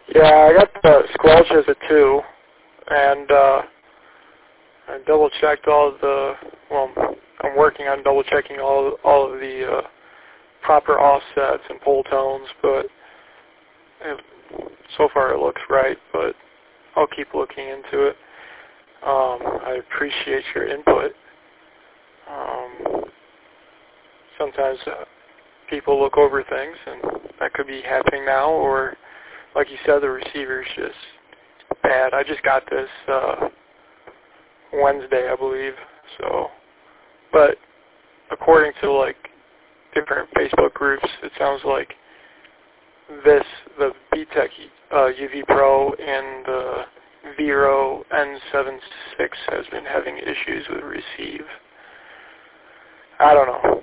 Yeah, I got the squelch as a 2, and I double-checked all the, well, I'm working on double-checking all of the proper offsets and pole tones, but so far it looks right, but I'll keep looking into it. I appreciate your input. Sometimes people look over things, and that could be happening now, or like you said, the receiver's just bad. I just got this Wednesday, I believe. So, but according to like different Facebook groups, it sounds like the BTEC UV Pro and the Vero N76 has been having issues with receive. I don't know.